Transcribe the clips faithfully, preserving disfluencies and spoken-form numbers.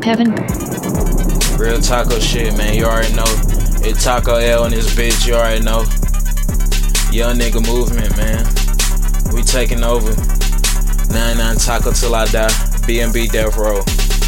Heaven. Real taco shit, man. You already know. It's Taco L in this bitch. You already know. Young nigga movement, man. We taking over. ninety-nine Taco till I die. B and B Death Row.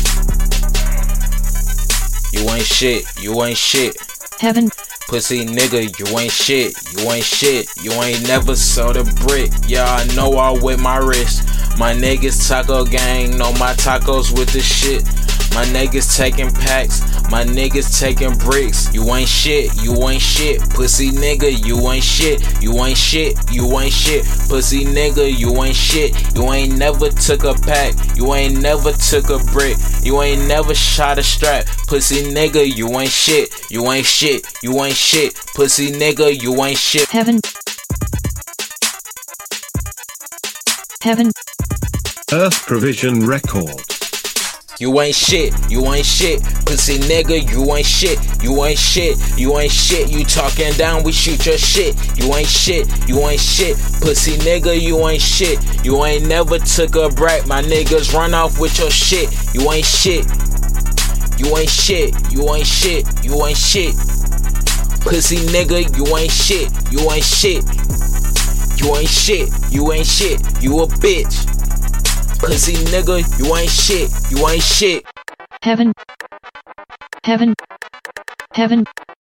You ain't shit. You ain't shit. Heaven. Pussy nigga, you ain't shit. You ain't shit. You ain't never sold a brick. Yeah, I know all with my wrist. My niggas taco gang, know my tacos with the shit. My niggas taking packs, my niggas taking bricks. You ain't shit, you ain't shit. Pussy nigga, you ain't shit. You ain't shit, you ain't shit. Pussy nigga, you ain't shit. You ain't never took a pack. You ain't never took a brick. You ain't never shot a strap. Pussy nigga, you ain't shit. You ain't shit, you ain't shit. Pussy nigga, you ain't shit. Heaven. Heaven. Earth Provision Record. You ain't shit, you ain't shit, pussy nigga, you ain't shit, you ain't shit, you ain't shit, you talking down, we shoot your shit, you ain't shit, you ain't shit, pussy nigga, you ain't shit, you ain't never took a brat, my niggas run off with your shit, you ain't shit, you ain't shit, you ain't shit, you ain't shit, pussy nigga, you ain't shit, you ain't shit, you ain't shit, you ain't shit, you a bitch. Pussy nigga, you ain't shit, you ain't shit. Heaven. Heaven. Heaven.